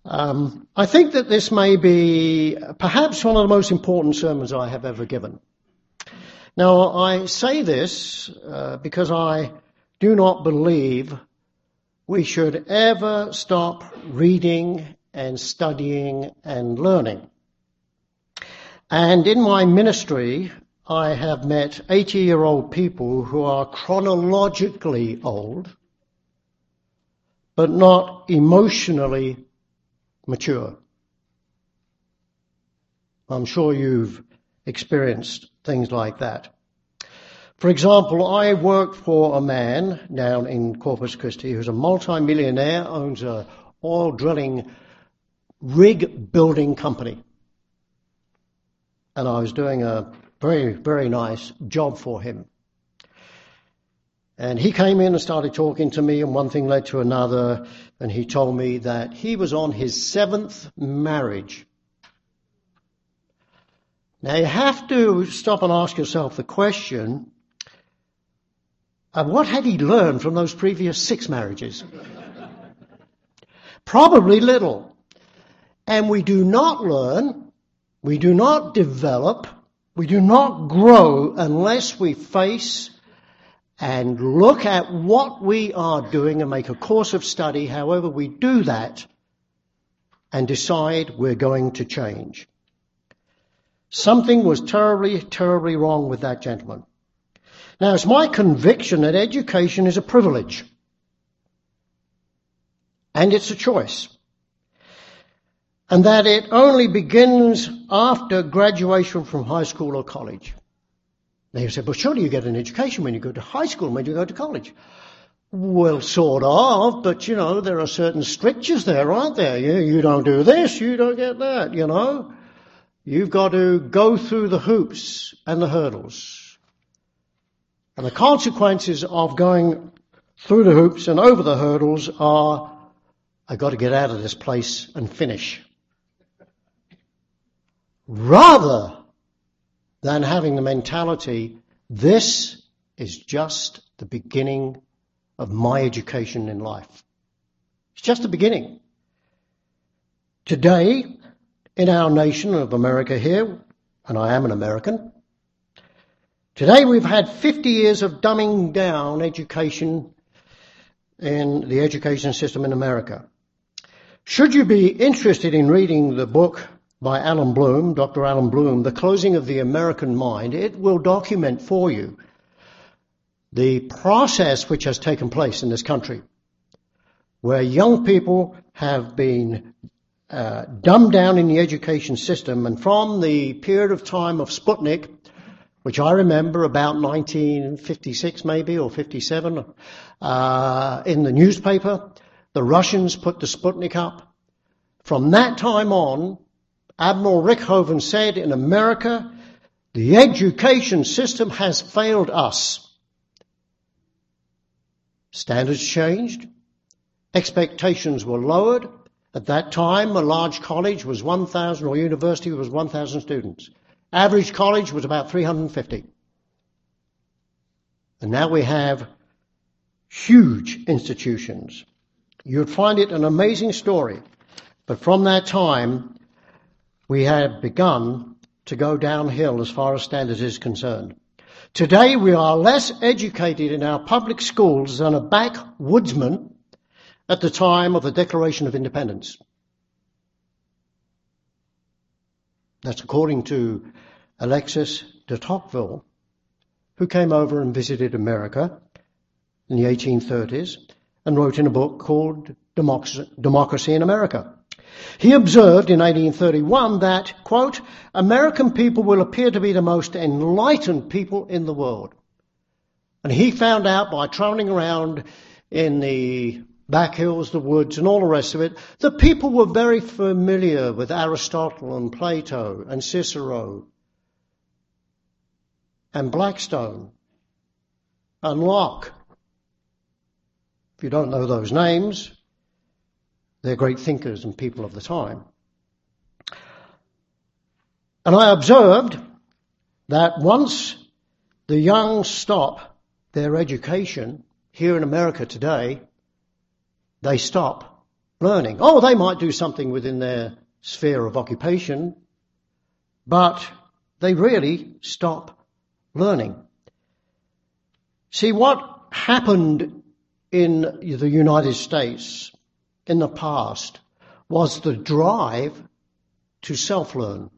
I think that this may be perhaps one of the most important sermons I have ever given. Now, I say this because I do not believe we should ever stop reading and studying and learning. And in my ministry, I have met 80-year-old people who are chronologically old, but not emotionally mature. I'm sure you've experienced things like that. For example, I work for a man down in Corpus Christi who's a multi-millionaire, owns an oil drilling rig building company. And I was doing a very, very nice job for him. And he came in and started talking to me, and one thing led to another, and he told me that he was on his 7th marriage. Now you have to stop and ask yourself the question, what had he learned from those previous 6 marriages? Probably little. And we do not learn, we do not develop, we do not grow unless we face and look at what we are doing and make a course of study, however we do that, and decide we're going to change. Something was terribly, terribly wrong with that gentleman. Now, it's my conviction that education is a privilege. And it's a choice. And that it only begins after graduation from high school or college. Now you say, but surely you get an education when you go to high school and when you go to college. Well, sort of, but there are certain strictures there, aren't there? You don't do this, you don't get that, You've got to go through the hoops and the hurdles. And the consequences of going through the hoops and over the hurdles are, I've got to get out of this place and finish. Rather than having the mentality, this is just the beginning of my education in life. It's just the beginning. Today, in our nation of America here, and I am an American, today we've had 50 years of dumbing down education in the education system in America. Should you be interested in reading the book by Alan Bloom, Dr. Alan Bloom, The Closing of the American Mind, it will document for you the process which has taken place in this country, where young people have been dumbed down in the education system, and from the period of time of Sputnik, which I remember about 1956 maybe, or 57, in the newspaper, the Russians put the Sputnik up. From that time on, Admiral Richthofen said, in America, the education system has failed us. Standards changed. Expectations were lowered. At that time, a large college was 1,000, or university was 1,000 students. Average college was about 350. And now we have huge institutions. You'd find it an amazing story. But from that time, we have begun to go downhill as far as standards is concerned. Today we are less educated in our public schools than a backwoodsman at the time of the Declaration of Independence. That's according to Alexis de Tocqueville, who came over and visited America in the 1830s and wrote in a book called Democracy in America. He observed in 1831 that, quote, American people will appear to be the most enlightened people in the world. And he found out by traveling around in the back hills, the woods, and all the rest of it, that people were very familiar with Aristotle and Plato and Cicero and Blackstone and Locke. If you don't know those names, they're great thinkers and people of the time. And I observed that once the young stop their education here in America today, they stop learning. Oh, they might do something within their sphere of occupation, but they really stop learning. See, what happened in the United States in the past was the drive to self-learn.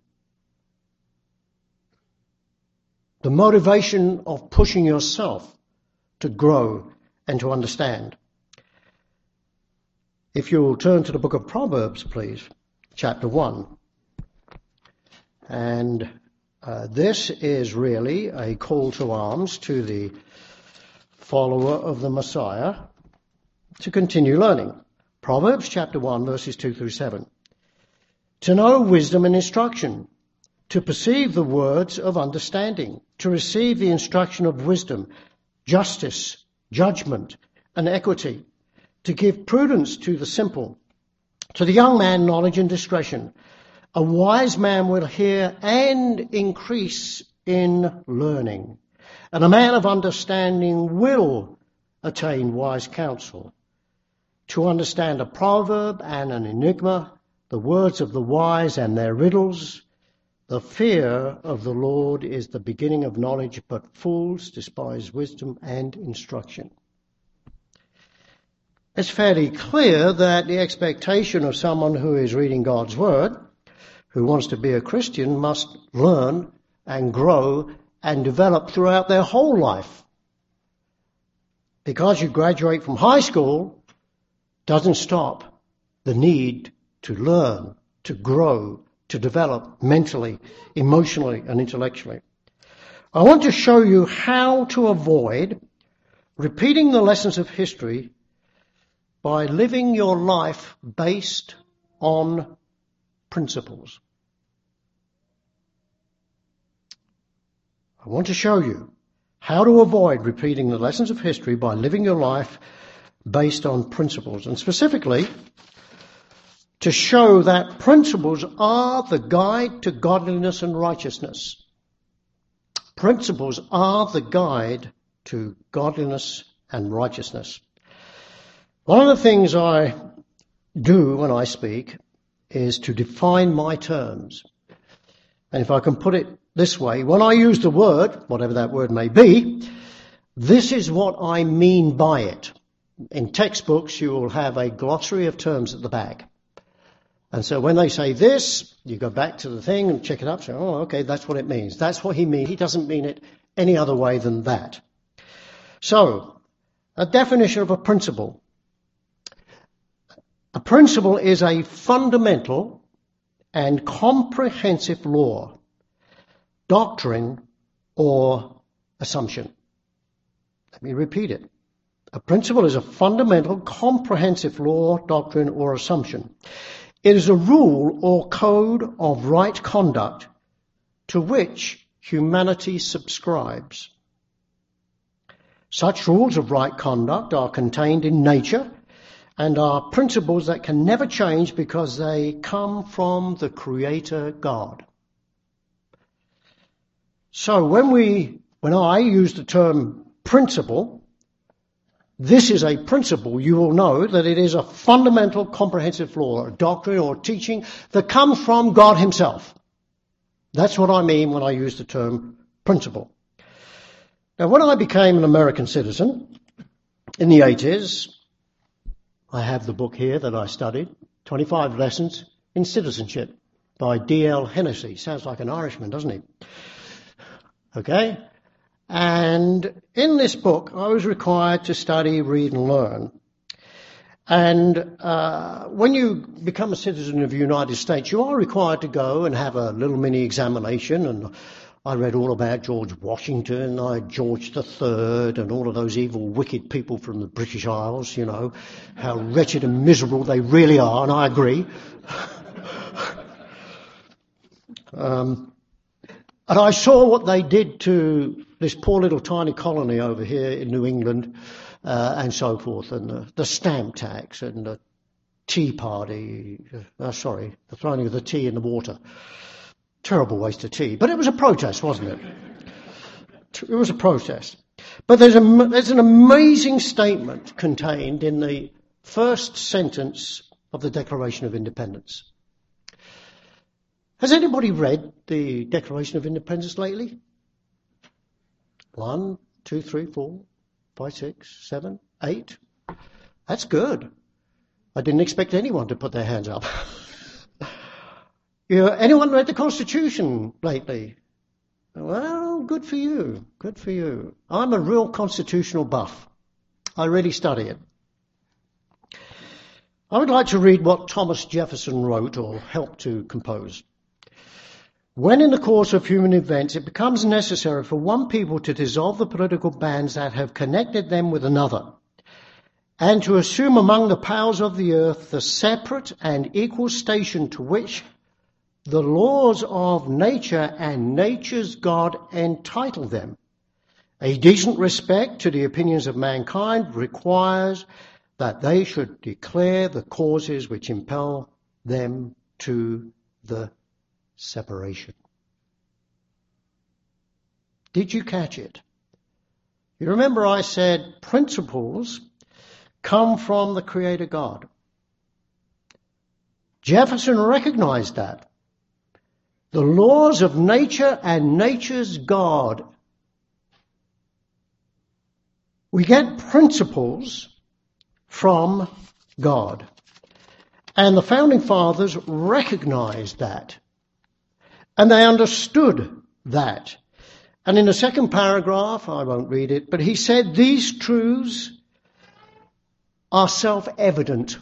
The motivation of pushing yourself to grow and to understand. If you'll turn to the book of Proverbs, please, chapter 1. And this is really a call to arms to the follower of the Messiah to continue learning. Proverbs chapter 1, verses 2 through 7. To know wisdom and instruction, to perceive the words of understanding, to receive the instruction of wisdom, justice, judgment, and equity, to give prudence to the simple, to the young man knowledge and discretion. A wise man will hear and increase in learning, and a man of understanding will attain wise counsel. To understand a proverb and an enigma, the words of the wise and their riddles. The fear of the Lord is the beginning of knowledge, but fools despise wisdom and instruction. It's fairly clear that the expectation of someone who is reading God's Word, who wants to be a Christian, must learn and grow and develop throughout their whole life. Because you graduate from high school doesn't stop the need to learn, to grow, to develop mentally, emotionally, and intellectually. I want to show you how to avoid repeating the lessons of history by living your life based on principles. I want to show you how to avoid repeating the lessons of history by living your life based on principles, and specifically to show that principles are the guide to godliness and righteousness. Principles are the guide to godliness and righteousness. One of the things I do when I speak is to define my terms. And if I can put it this way, when I use the word, whatever that word may be, this is what I mean by it. In textbooks, you will have a glossary of terms at the back. And so when they say this, you go back to the thing and check it up. Say, oh, okay, that's what it means. That's what he means. He doesn't mean it any other way than that. So, a definition of a principle. A principle is a fundamental and comprehensive law, doctrine, or assumption. Let me repeat it. A principle is a fundamental, comprehensive law, doctrine, or assumption. It is a rule or code of right conduct to which humanity subscribes. Such rules of right conduct are contained in nature and are principles that can never change because they come from the Creator God. So when I use the term principle, this is a principle. You will know that it is a fundamental, comprehensive law, a doctrine or teaching that comes from God himself. That's what I mean when I use the term principle. Now, when I became an American citizen in the 80s, I have the book here that I studied, 25 Lessons in Citizenship by D.L. Hennessy. Sounds like an Irishman, doesn't he? Okay? And in this book, I was required to study, read, and learn. And when you become a citizen of the United States, you are required to go and have a little mini examination. And I read all about George Washington, George III, and all of those evil, wicked people from the British Isles, you know, how wretched and miserable they really are, and I agree. And I saw what they did to this poor little tiny colony over here in New England, and so forth, and the stamp tax and the Tea Party, the throwing of the tea in the water. Terrible waste of tea. But it was a protest, wasn't it? It was a protest. But there's an amazing statement contained in the first sentence of the Declaration of Independence. Has anybody read the Declaration of Independence lately? 1, 2, 3, 4, 5, 6, 7, 8. That's good. I didn't expect anyone to put their hands up. Anyone read the Constitution lately? Well, good for you. Good for you. I'm a real constitutional buff. I really study it. I would like to read what Thomas Jefferson wrote or helped to compose. When in the course of human events it becomes necessary for one people to dissolve the political bands that have connected them with another, and to assume among the powers of the earth the separate and equal station to which the laws of nature and nature's God entitle them, a decent respect to the opinions of mankind requires that they should declare the causes which impel them to the separation. Did you catch it? You remember I said principles come from the Creator God. Jefferson recognized that. The laws of nature and nature's God. We get principles from God. And the Founding Fathers recognized that. And they understood that. And in the second paragraph, I won't read it, but he said these truths are self-evident.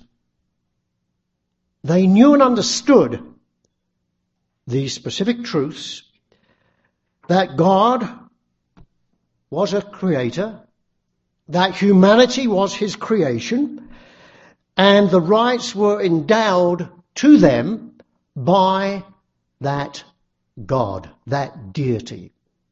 They knew and understood these specific truths, that God was a creator, that humanity was his creation, and the rights were endowed to them by that God, that deity.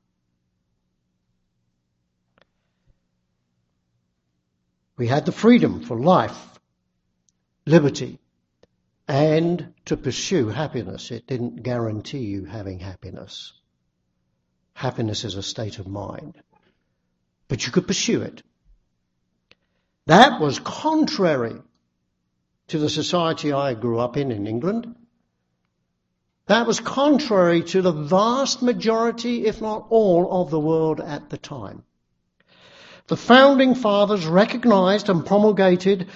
We had the freedom for life, liberty, and to pursue happiness. It didn't guarantee you having happiness. Happiness is a state of mind. But you could pursue it. That was contrary to the society I grew up in England. That was contrary to the vast majority, if not all, of the world at the time. The Founding Fathers recognized and promulgated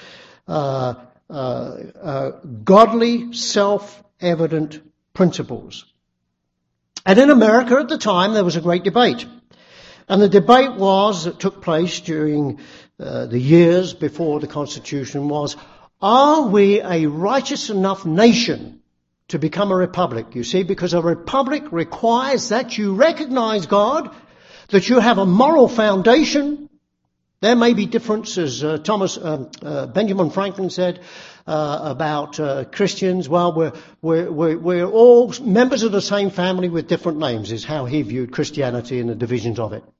godly, self-evident principles. And in America at the time, there was a great debate. And the debate that took place during the years before the Constitution was, are we a righteous enough nation to become a republic? You see, because a republic requires that you recognize God, that you have a moral foundation. There may be differences. Benjamin Franklin said about Christians. Well, we're all members of the same family with different names. Is how he viewed Christianity and the divisions of it.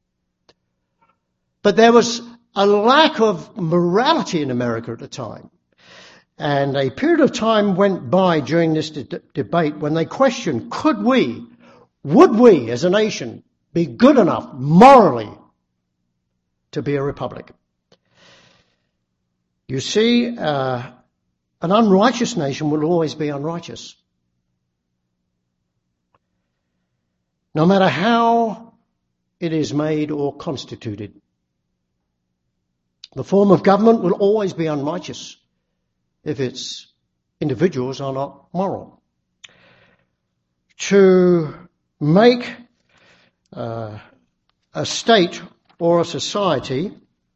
But there was a lack of morality in America at the time, and a period of time went by during this debate when they questioned: would we, as a nation, be good enough morally to be a republic? You see, an unrighteous nation will always be unrighteous. No matter how it is made or constituted. The form of government will always be unrighteous if its individuals are not moral. To make a state or a society,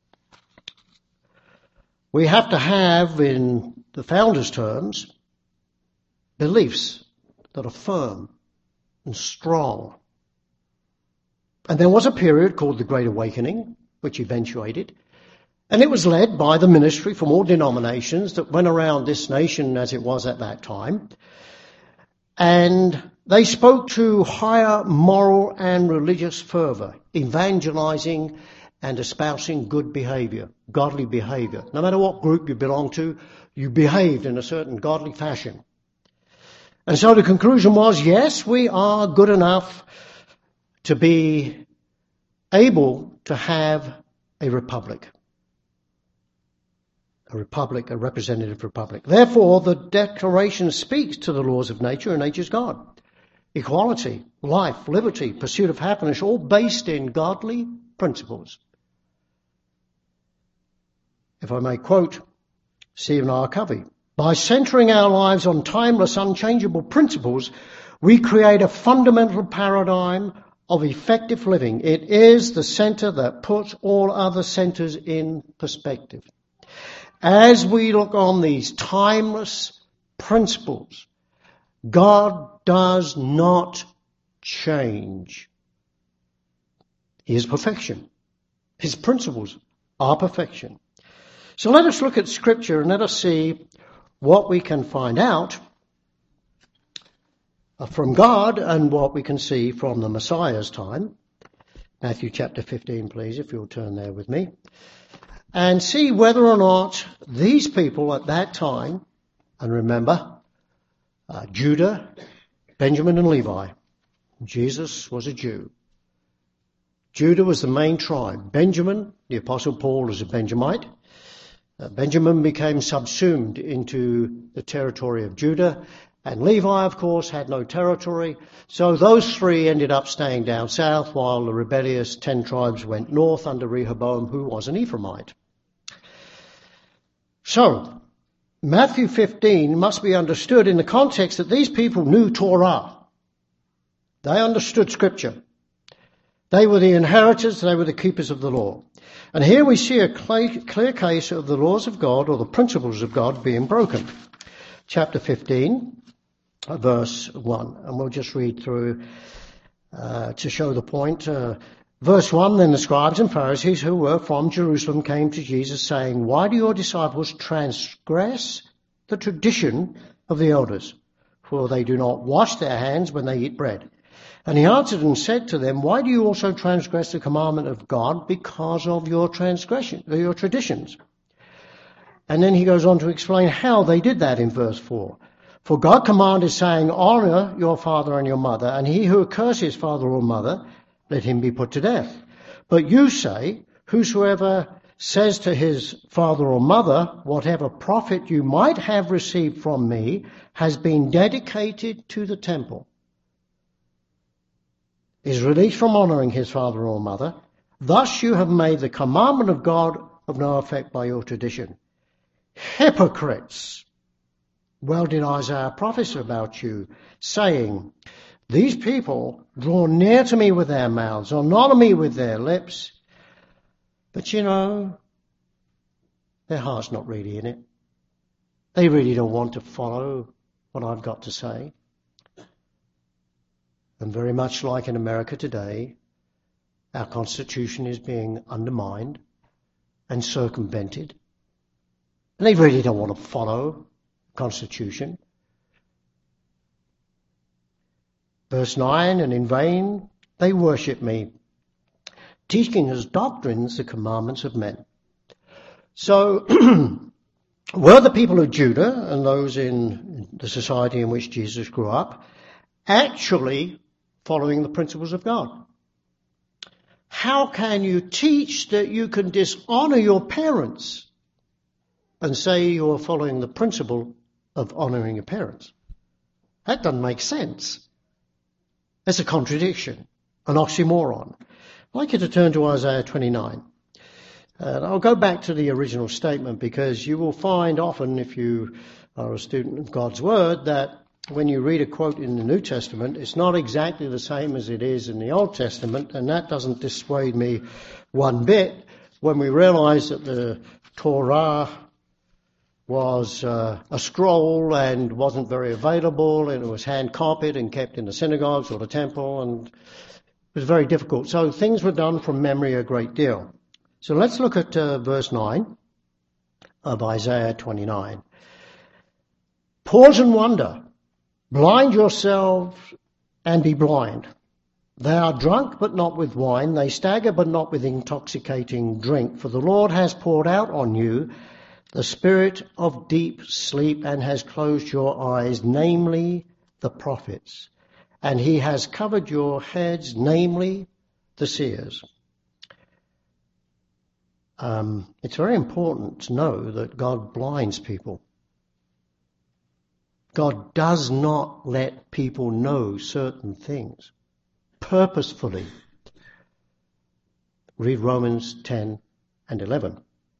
we have to have, in the founders' terms, beliefs that are firm and strong. And there was a period called the Great Awakening, which eventuated, and it was led by the ministry from all denominations that went around this nation as it was at that time. And they spoke to higher moral and religious fervour, evangelizing and espousing good behaviour, godly behaviour. No matter what group you belong to, you behaved in a certain godly fashion. And so the conclusion was, yes, we are good enough to be able to have a republic. a republic, a representative republic. Therefore, the Declaration speaks to the laws of nature, and nature's God. Equality, life, liberty, pursuit of happiness, all based in godly principles. If I may quote Stephen R. Covey, by centering our lives on timeless, unchangeable principles, we create a fundamental paradigm of effective living. It is the center that puts all other centers in perspective. As we look on these timeless principles, God does not change. He is perfection. His principles are perfection. So let us look at Scripture and let us see what we can find out from God and what we can see from the Messiah's time. Matthew chapter 15, please, if you'll turn there with me. And see whether or not these people at that time, and remember, Judah, Benjamin and Levi. Jesus was a Jew. Judah was the main tribe. Benjamin, the Apostle Paul, was a Benjamite. Benjamin became subsumed into the territory of Judah, and Levi, of course, had no territory. So those three ended up staying down south, while the rebellious 10 tribes went north under Rehoboam, who was an Ephraimite. So, Matthew 15 must be understood in the context that these people knew Torah. They understood Scripture. They were the inheritors, they were the keepers of the law. And here we see a clear case of the laws of God, or the principles of God, being broken. Chapter 15, verse 1. And we'll just read through to show the point. Verse 1, then the scribes and Pharisees who were from Jerusalem came to Jesus, saying, why do your disciples transgress the tradition of the elders? For they do not wash their hands when they eat bread. And he answered and said to them, why do you also transgress the commandment of God? Because of your transgression, or your traditions. And then he goes on to explain how they did that in verse 4. For God commanded, saying, honor your father and your mother, and he who curses father or mother, let him be put to death. But you say, whosoever says to his father or mother, whatever profit you might have received from me has been dedicated to the temple, is released from honoring his father or mother. Thus you have made the commandment of God of no effect by your tradition. Hypocrites! Well did Isaiah prophesy about you, saying, these people draw near to me with their mouths, honor me with their lips, but their heart's not really in it. They really don't want to follow what I've got to say. And very much like in America today, our Constitution is being undermined and circumvented. And they really don't want to follow the Constitution. Verse 9, and in vain they worship me, teaching as doctrines the commandments of men. So, were the people of Judah and those in the society in which Jesus grew up actually following the principles of God? How can you teach that you can dishonor your parents and say you are following the principle of honoring your parents? That doesn't make sense. It's a contradiction, an oxymoron. I'd like you to turn to Isaiah 29. And I'll go back to the original statement, because you will find often, if you are a student of God's Word, that when you read a quote in the New Testament, it's not exactly the same as it is in the Old Testament, and that doesn't dissuade me one bit when we realize that the Torah was a scroll and wasn't very available, and it was hand-copied and kept in the synagogues or the temple, and it was very difficult. So things were done from memory a great deal. So let's look at verse 9 of Isaiah 29. Pause and wonder. Blind yourselves and be blind. They are drunk, but not with wine. They stagger, but not with intoxicating drink. For the Lord has poured out on you the spirit of deep sleep and has closed your eyes, namely the prophets. And he has covered your heads, namely the seers. it's very important to know that God blinds people. God does not let people know certain things purposefully. Read Romans 10 and 11.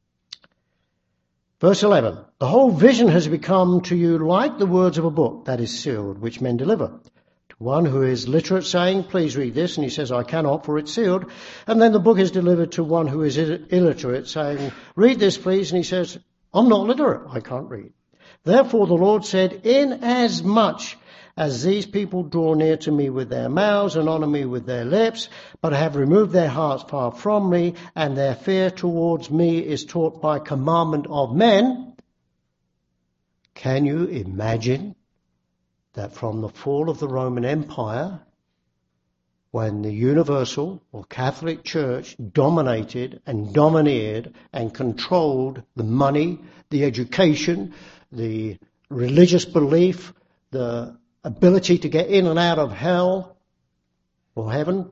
Verse 11, the whole vision has become to you like the words of a book that is sealed, which men deliver. To one who is literate saying, please read this, and he says, I cannot, for it's sealed. And then the book is delivered to one who is illiterate saying, read this please, and he says, I'm not literate, I can't read. Therefore the Lord said, inasmuch as these people draw near to me with their mouths and honour me with their lips, but have removed their hearts far from me, and their fear towards me is taught by commandment of men. Can you imagine that from the fall of the Roman Empire, when the universal or Catholic Church dominated and domineered and controlled the money, the education, the religious belief, the ability to get in and out of hell or heaven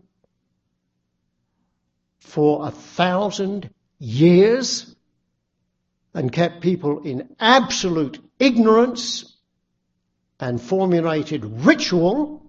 for 1,000 years and kept people in absolute ignorance and formulated ritual.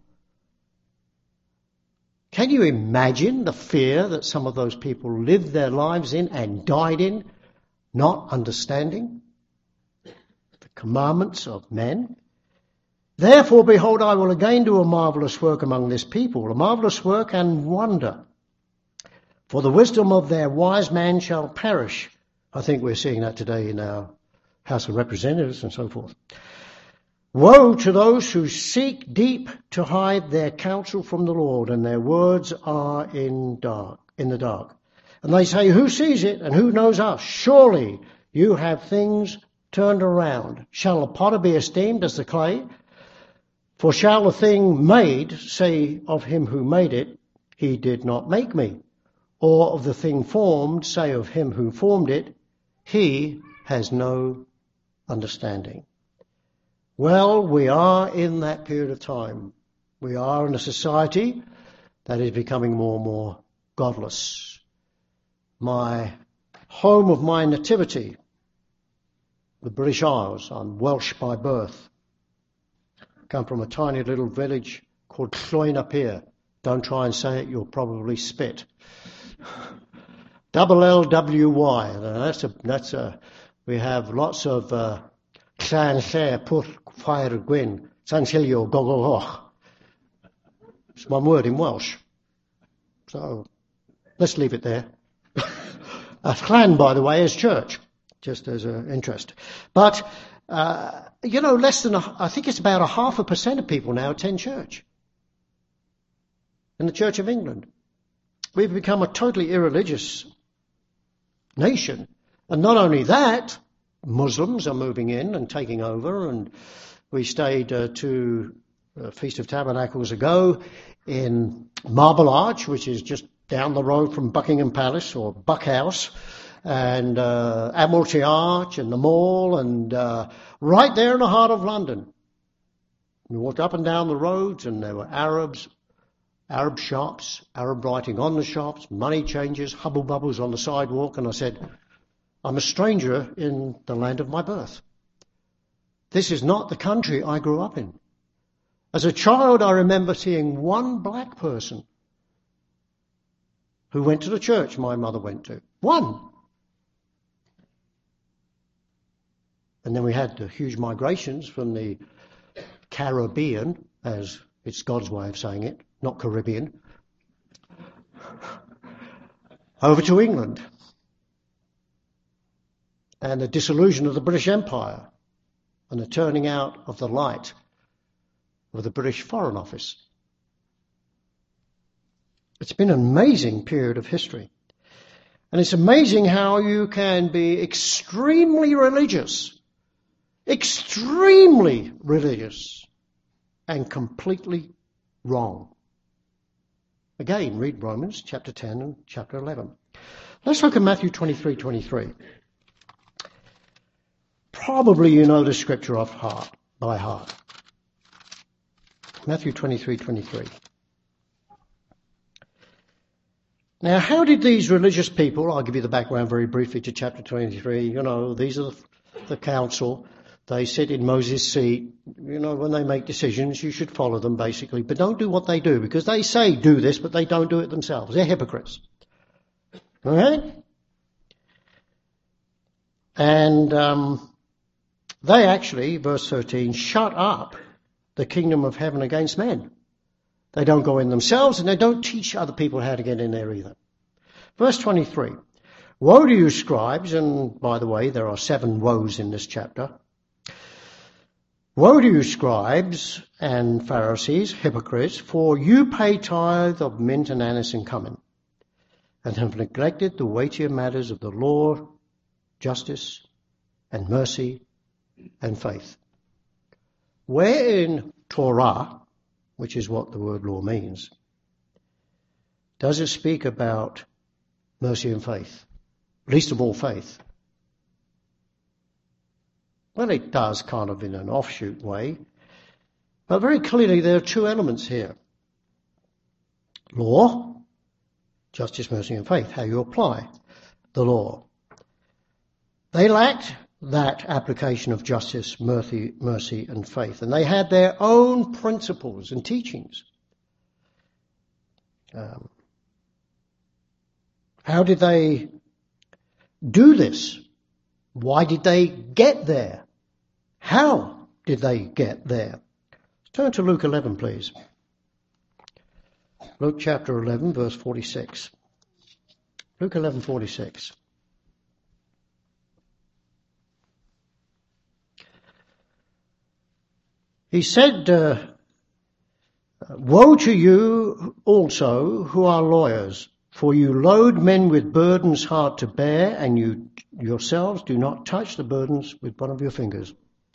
Can you imagine the fear that some of those people lived their lives in and died in, not understanding the commandments of men? Therefore, behold, I will again do a marvellous work among this people, a marvellous work and wonder. For the wisdom of their wise man shall perish. I think we're seeing that today in our House of Representatives and so forth. Woe to those who seek deep to hide their counsel from the Lord, and their words are in the dark. And they say, who sees it and who knows us? Surely you have things turned around. Shall a potter be esteemed as the clay? For shall a thing made say of him who made it, he did not make me? Or of the thing formed say of him who formed it, he has no understanding? Well, we are in that period of time. We are in a society that is becoming more and more godless. My home of my nativity, the British Isles, I'm Welsh by birth. Come from a tiny little village called Llwyn-ap-Ur. Don't try and say it, you'll probably spit. LLWY. We have lots of Llan Lle, Pwll, Ffair Gwyn, Sansilio, Gogogoch. It's one word in Welsh. So let's leave it there. Llan, by the way, is church, just as an interest. But less than, I think it's about 0.5% of people now attend church. In the Church of England. We've become a totally irreligious nation. And not only that, Muslims are moving in and taking over. And we stayed to Feast of Tabernacles ago in Marble Arch, which is just down the road from Buckingham Palace or Buck House. And Admiralty Arch and the Mall, and right there in the heart of London. We walked up and down the roads, and there were Arabs, Arab shops, Arab writing on the shops, money changers, hubble bubbles on the sidewalk, and I said, I'm a stranger in the land of my birth. This is not the country I grew up in. As a child, I remember seeing one black person who went to the church my mother went to. One. And then we had the huge migrations from the Caribbean, as it's God's way of saying it, not Caribbean, over to England. And the dissolution of the British Empire and the turning out of the light of the British Foreign Office. It's been an amazing period of history. And it's amazing how you can be extremely religious, and completely wrong. Again, read Romans chapter 10 and chapter 11. Let's look at Matthew 23:23. Probably you know the scripture by heart. Matthew 23:23. Now, how did these religious people, I'll give you the background very briefly to chapter 23, these are the council. They sit in Moses' seat. When they make decisions, you should follow them, basically. But don't do what they do, because they say do this, but they don't do it themselves. They're hypocrites. All right? And they actually, verse 13, shut up the kingdom of heaven against men. They don't go in themselves, and they don't teach other people how to get in there either. Verse 23, woe to you, scribes, and by the way, there are 7 woes in this chapter. Woe to you, scribes and Pharisees, hypocrites, for you pay tithe of mint and anise and cumin, and have neglected the weightier matters of the law, justice, and mercy, and faith. Where in Torah, which is what the word law means, does it speak about mercy and faith? Least of all, faith. Well, it does kind of in an offshoot way. But very clearly there are 2 elements here. Law, justice, mercy, and faith. How you apply the law. They lacked that application of justice, mercy, and faith. And they had their own principles and teachings. How did they do this? Why did they get there? How did they get there? Turn to Luke 11, please. Luke chapter 11, verse 46. Luke 11:46. He said, woe to you also who are lawyers, for you load men with burdens hard to bear, and you yourselves do not touch the burdens with one of your fingers.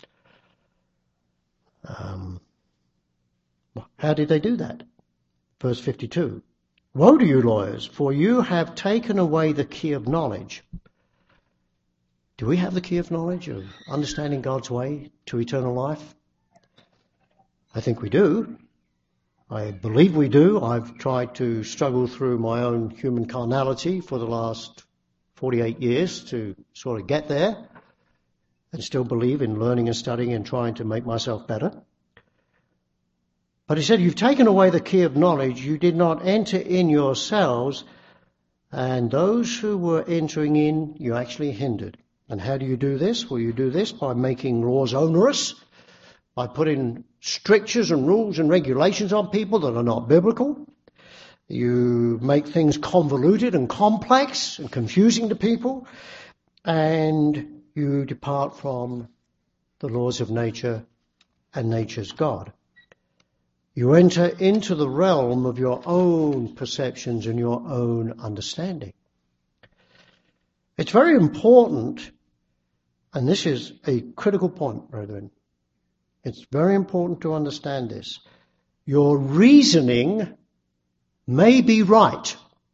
How did they do that? Verse 52. Woe to you, lawyers, for you have taken away the key of knowledge. Do we have the key of knowledge, of understanding God's way to eternal life? I think we do. I believe we do. I've tried to struggle through my own human carnality for the last 48 years to sort of get there, and still believe in learning and studying and trying to make myself better. But he said, you've taken away the key of knowledge. You did not enter in yourselves, and those who were entering in, you actually hindered. And how do you do this? Well, you do this by making laws onerous, by putting strictures and rules and regulations on people that are not biblical. You make things convoluted and complex and confusing to people, and you depart from the laws of nature and nature's God. You enter into the realm of your own perceptions and your own understanding. It's very important, and this is a critical point, brethren. It's very important to understand this. Your reasoning may be right.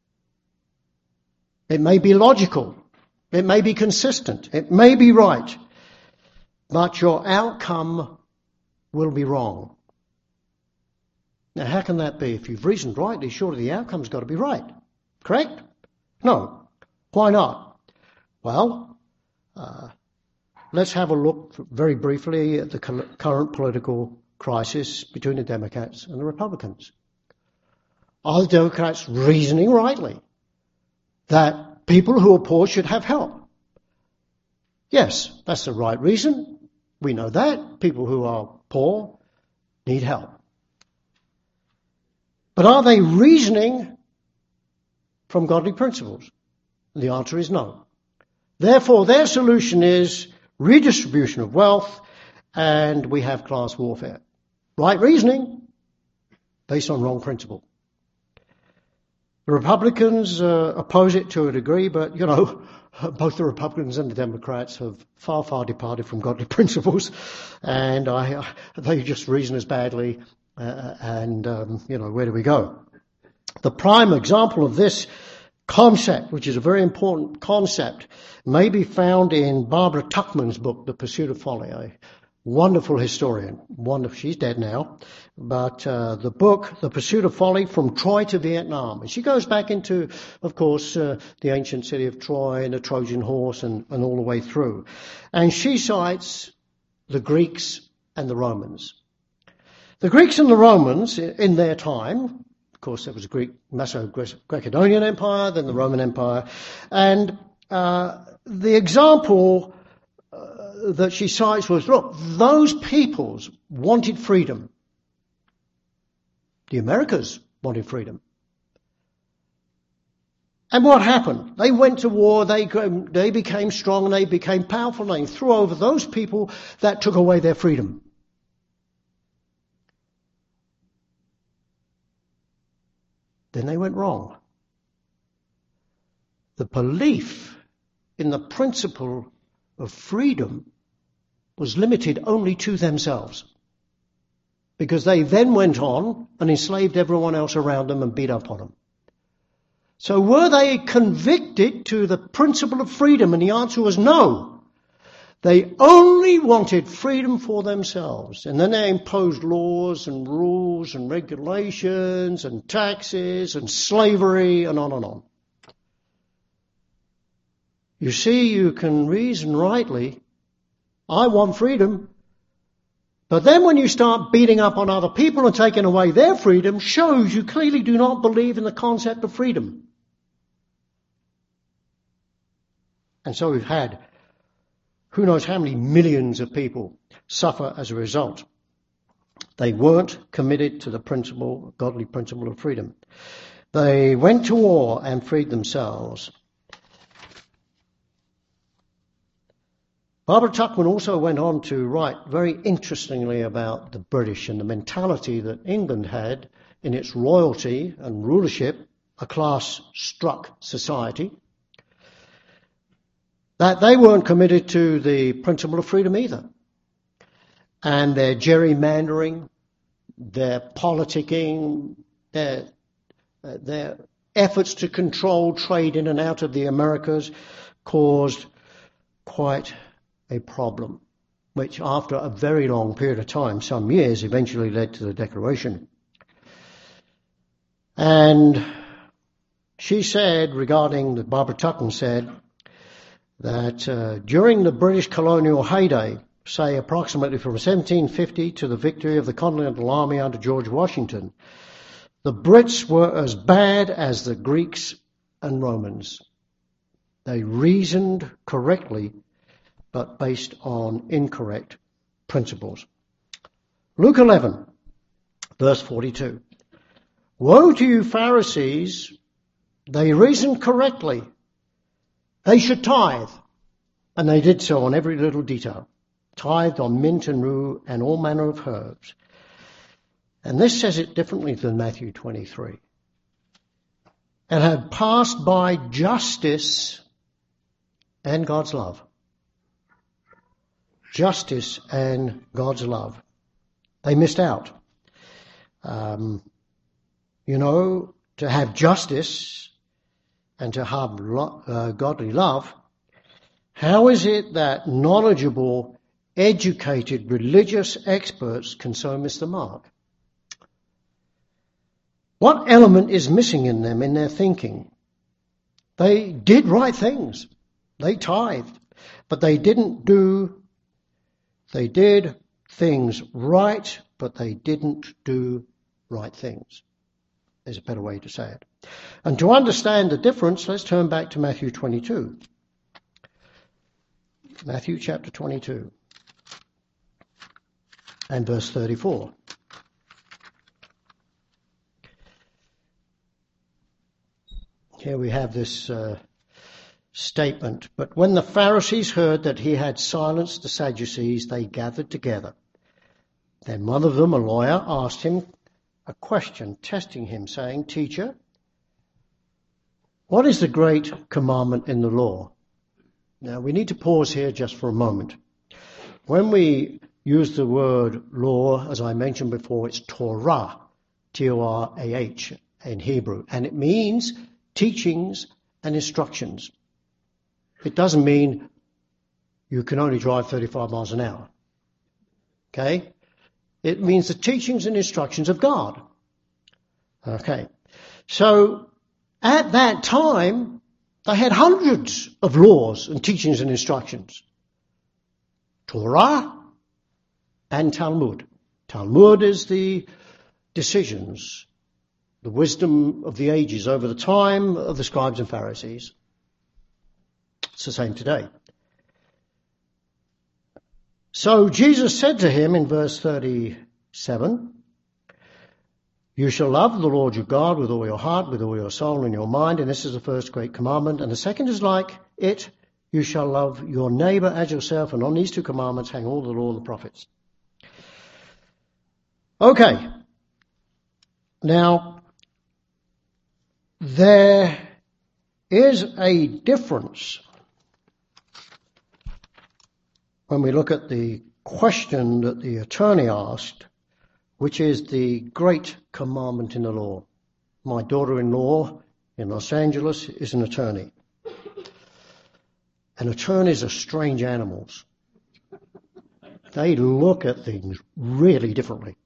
It may be logical. It may be consistent. It may be right. But your outcome will be wrong. Now, how can that be? If you've reasoned rightly, surely the outcome's got to be right. Correct? No. Why not? Well, let's have a look very briefly at the current political crisis between the Democrats and the Republicans. Are the Democrats reasoning rightly that people who are poor should have help? Yes, that's the right reason. We know that. People who are poor need help. But are they reasoning from godly principles? The answer is no. Therefore, their solution is redistribution of wealth, and we have class warfare. Right reasoning, based on wrong principle. The Republicans oppose it to a degree, but, both the Republicans and the Democrats have far, far departed from godly principles, and they just reason as badly, where do we go? The prime example of this concept, which is a very important concept, may be found in Barbara Tuchman's book, The Pursuit of Folly. I wonderful historian. Wonderful. She's dead now. But the book, The Pursuit of Folly, From Troy to Vietnam. And she goes back into, of course, the ancient city of Troy and the Trojan horse and all the way through. And she cites the Greeks and the Romans. The Greeks and the Romans, in their time, of course, there was a Greek Macedonian Empire, then the Roman Empire, and the example that she cites was, look, those peoples wanted freedom. The Americas wanted freedom. And what happened? They went to war, they became strong, and they became powerful, and they threw over those people that took away their freedom. Then they went wrong. The belief in the principle of freedom was limited only to themselves, because they then went on and enslaved everyone else around them and beat up on them. So were they convicted to the principle of freedom? And the answer was no. They only wanted freedom for themselves. And then they imposed laws and rules and regulations and taxes and slavery and on and on. You see, you can reason rightly, I want freedom. But then when you start beating up on other people and taking away their freedom, shows you clearly do not believe in the concept of freedom. And so we've had who knows how many millions of people suffer as a result. They weren't committed to the principle, godly principle of freedom. They went to war and freed themselves. Barbara Tuchman also went on to write very interestingly about the British and the mentality that England had in its royalty and rulership, a class-struck society, that they weren't committed to the principle of freedom either. And their gerrymandering, their politicking, their efforts to control trade in and out of the Americas caused quite a problem, which after a very long period of time, some years, eventually led to the Declaration. And she said, Barbara Tuchman said, that during the British colonial heyday, say approximately from 1750 to the victory of the Continental Army under George Washington, the Brits were as bad as the Greeks and Romans. They reasoned correctly, but based on incorrect principles. Luke 11, verse 42. Woe to you, Pharisees! They reasoned correctly. They should tithe, and they did so on every little detail. Tithed on mint and rue and all manner of herbs. And this says it differently than Matthew 23. And had passed by justice and God's love. Justice and God's love. They missed out. To have justice and to have godly love, how is it that knowledgeable, educated, religious experts can so miss the mark? What element is missing in them, in their thinking? They did right things. They tithed, but they did things right, but they didn't do right things. There's a better way to say it. And to understand the difference, let's turn back to Matthew 22. Matthew chapter 22 and verse 34. Here we have this statement. But when the Pharisees heard that he had silenced the Sadducees, they gathered together. Then one of them, a lawyer, asked him a question, testing him, saying, Teacher, what is the great commandment in the law? Now, we need to pause here just for a moment. When we use the word law, as I mentioned before, it's Torah, T-O-R-A-H in Hebrew, and it means teachings and instructions. It doesn't mean you can only drive 35 miles an hour. Okay? It means the teachings and instructions of God. Okay. So, at that time, they had hundreds of laws and teachings and instructions. Torah and Talmud. Talmud is the decisions, the wisdom of the ages over the time of the scribes and Pharisees. It's the same today. So Jesus said to him in verse 37, you shall love the Lord your God with all your heart, with all your soul and your mind, and this is the first great commandment. And the second is like it, you shall love your neighbour as yourself, and on these two commandments hang all the law and the prophets. Okay. Now, there is a difference when we look at the question that the attorney asked, which is the great commandment in the law. My daughter-in-law in Los Angeles is an attorney. And attorneys are strange animals. They look at things really differently.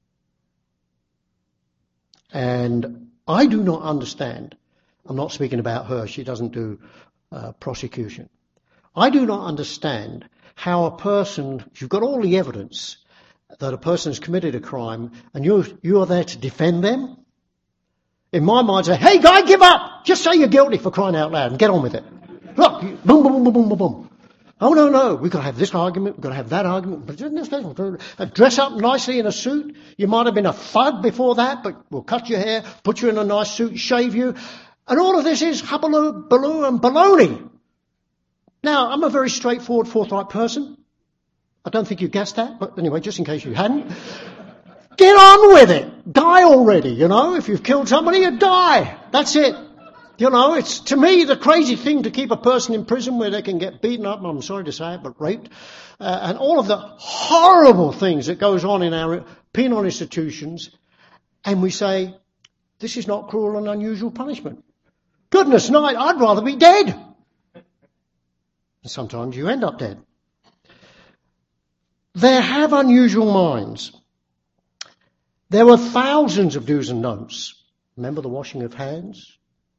And I do not understand. I'm not speaking about her. She doesn't do prosecution. I do not understand how a person, you've got all the evidence that a person has committed a crime and you are there to defend them. In my mind, say, hey guy, give up! Just say you're guilty for crying out loud and get on with it. Look, boom, boom, boom, boom, boom, boom, boom. Oh no, we've got to have this argument, we've got to have that argument. But dress up nicely in a suit. You might have been a thug before that, but we'll cut your hair, put you in a nice suit, shave you. And all of this is hubbaloo, baloo and baloney. Now, I'm a very straightforward, forthright person. I don't think you guessed that, but anyway, just in case you hadn't. Get on with it. Die already, you know. If you've killed somebody, you die. That's it. You know, it's, to me, the crazy thing to keep a person in prison where they can get beaten up, I'm sorry to say it, but raped, and all of the horrible things that goes on in our penal institutions, and we say, this is not cruel and unusual punishment. Goodness night, I'd rather be dead. And sometimes you end up dead. They have unusual minds. There were thousands of do's and don'ts. Remember the washing of hands?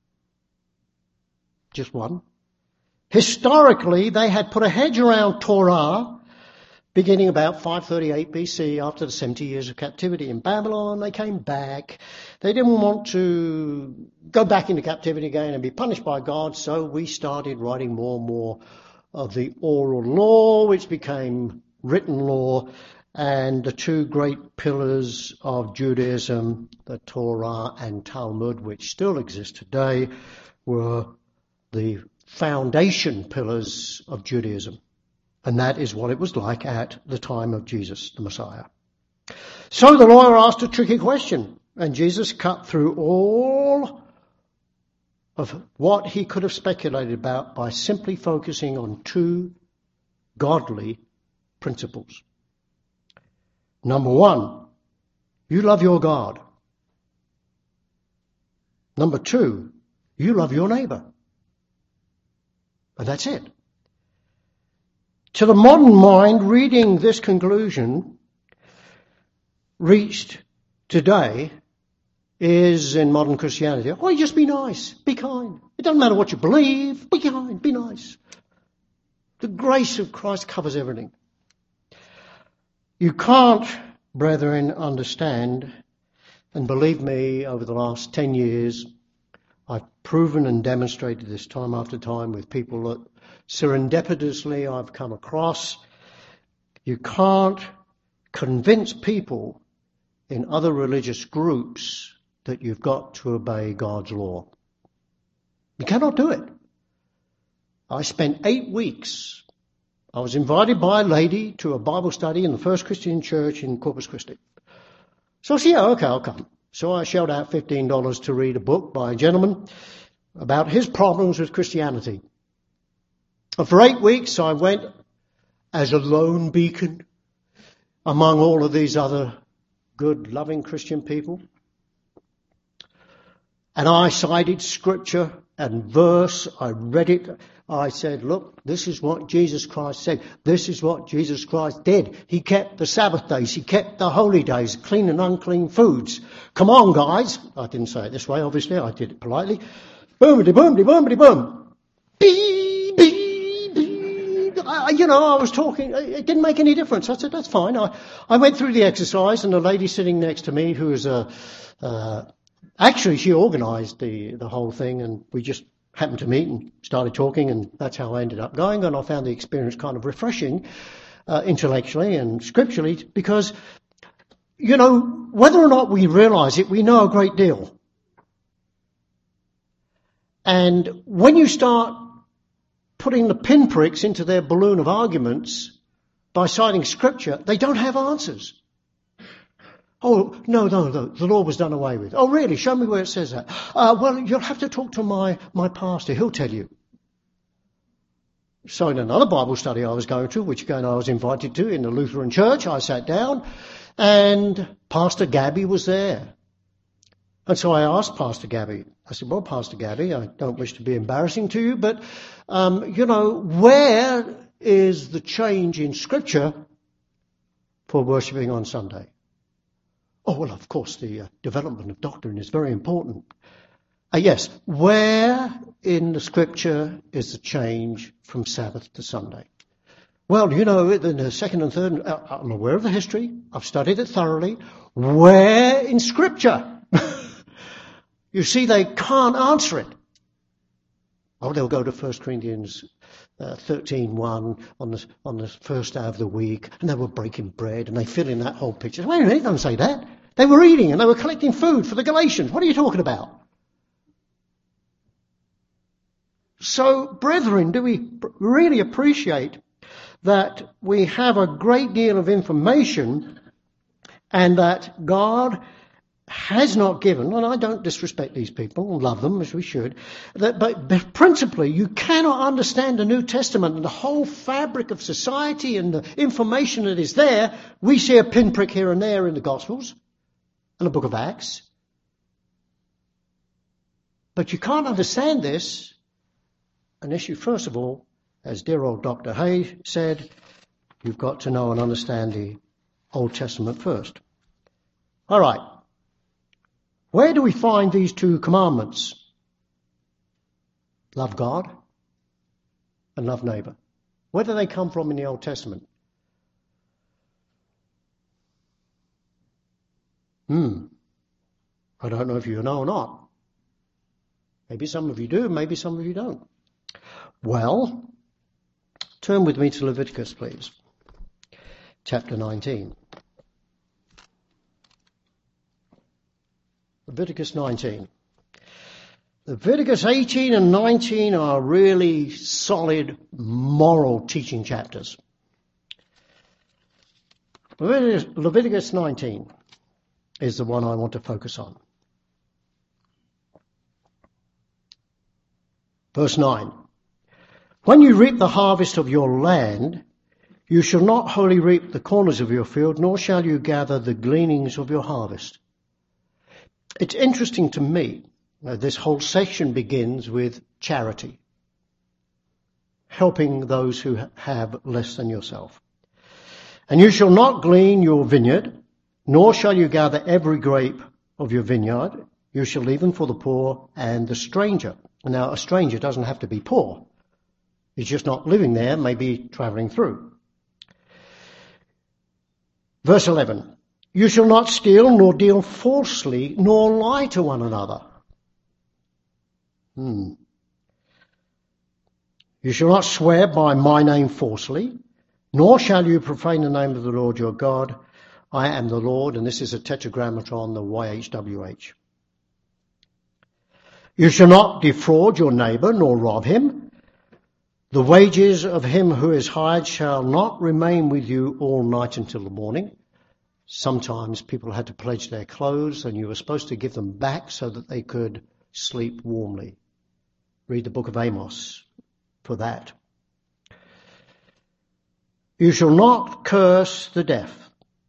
Just one. Historically, they had put a hedge around Torah beginning about 538 BC after the 70 years of captivity in Babylon. They came back. They didn't want to go back into captivity again and be punished by God, so we started writing more and more of the oral law, which became written law, and the two great pillars of Judaism, the Torah and Talmud, which still exist today, were the foundation pillars of Judaism. And that is what it was like at the time of Jesus, the Messiah. So the lawyer asked a tricky question, and Jesus cut through all of what he could have speculated about by simply focusing on two godly principles. Number one, you love your God. Number two, you love your neighbour. And that's it. To the modern mind, reading this conclusion reached today is in modern Christianity. Oh, just be nice, be kind. It doesn't matter what you believe, be kind, be nice. The grace of Christ covers everything. You can't, brethren, understand, and believe me, over the last 10 years, I've proven and demonstrated this time after time with people that serendipitously I've come across. You can't convince people in other religious groups that you've got to obey God's law. You cannot do it. I spent 8 weeks. I was invited by a lady to a Bible study in the First Christian Church in Corpus Christi. So I said, yeah, okay, I'll come. So I shelled out $15 to read a book by a gentleman about his problems with Christianity. And for 8 weeks I went as a lone beacon among all of these other good, loving Christian people. And I cited scripture and verse. I read it. I said, look, this is what Jesus Christ said. This is what Jesus Christ did. He kept the Sabbath days. He kept the holy days, clean and unclean foods. Come on, guys. I didn't say it this way, obviously. I did it politely. Boomity, boomity, boomity, boom. Bee, bee, bee. I was talking. It didn't make any difference. I said, that's fine. I went through the exercise, and the lady sitting next to me, who was actually, she organised the whole thing, and we just happened to meet and started talking, and that's how I ended up going. And I found the experience kind of refreshing, intellectually and scripturally, because, whether or not we realise it, we know a great deal. And when you start putting the pinpricks into their balloon of arguments by citing scripture, they don't have answers. Oh, no, the law was done away with. Oh, really? Show me where it says that. Well, you'll have to talk to my pastor. He'll tell you. So in another Bible study I was going to, which again I was invited to in the Lutheran church, I sat down and Pastor Gabby was there. And so I asked Pastor Gabby, I said, well, Pastor Gabby, I don't wish to be embarrassing to you, but, where is the change in Scripture for worshipping on Sunday? Oh, well, of course, the development of doctrine is very important. Yes, where in the Scripture is the change from Sabbath to Sunday? Well, in the second and third, I'm aware of the history. I've studied it thoroughly. Where in Scripture? You see, they can't answer it. Oh, they'll go to 1 Corinthians 13:1 on the first day of the week, and they were breaking bread, and they fill in that whole picture. Wait a minute, it doesn't say that. They were eating, and they were collecting food for the Galatians. What are you talking about? So, brethren, do we really appreciate that we have a great deal of information, and that God has not given, and I don't disrespect these people and love them as we should, but principally you cannot understand the New Testament and the whole fabric of society and the information that is there. We see a pinprick here and there in the Gospels and the book of Acts. But you can't understand this unless you, first of all, as dear old Dr. Hay said, you've got to know and understand the Old Testament first. All right. Where do we find these two commandments? Love God and love neighbour. Where do they come from in the Old Testament? I don't know if you know or not. Maybe some of you do, maybe some of you don't. Well, turn with me to Leviticus, please. Chapter 19. Leviticus 19. Leviticus 18 and 19 are really solid moral teaching chapters. Leviticus 19 is the one I want to focus on. Verse 9. When you reap the harvest of your land, you shall not wholly reap the corners of your field, nor shall you gather the gleanings of your harvest. It's interesting to me, this whole section begins with charity, helping those who have less than yourself. And you shall not glean your vineyard, nor shall you gather every grape of your vineyard. You shall leave them for the poor and the stranger. Now, a stranger doesn't have to be poor. He's just not living there, maybe travelling through. Verse 11. You shall not steal, nor deal falsely, nor lie to one another. You shall not swear by my name falsely, nor shall you profane the name of the Lord your God. I am the Lord, and this is a tetragrammaton, the YHWH. You shall not defraud your neighbour, nor rob him. The wages of him who is hired shall not remain with you all night until the morning. Sometimes people had to pledge their clothes and you were supposed to give them back so that they could sleep warmly. Read the book of Amos for that. You shall not curse the deaf,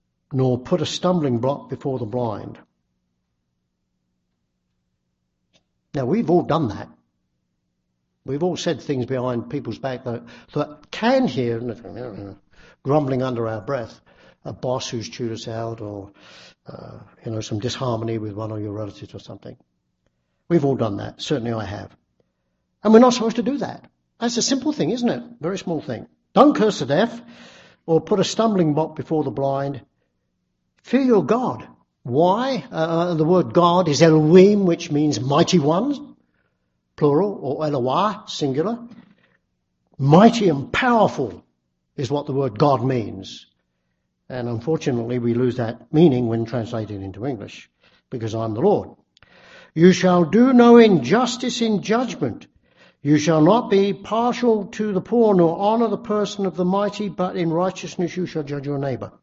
nor put a stumbling block before the blind. Now, we've all done that. We've all said things behind people's back that can hear, grumbling under our breath, a boss who's chewed us out, or some disharmony with one of your relatives or something. We've all done that. Certainly I have. And we're not supposed to do that. That's a simple thing, isn't it? Very small thing. Don't curse the deaf or put a stumbling block before the blind. Fear your God. Why? The word God is Elohim, which means mighty ones, plural, or Eloah, singular. Mighty and powerful is what the word God means. And unfortunately, we lose that meaning when translated into English, because I'm the Lord. You shall do no injustice in judgment. You shall not be partial to the poor, nor honour the person of the mighty, but in righteousness you shall judge your neighbour.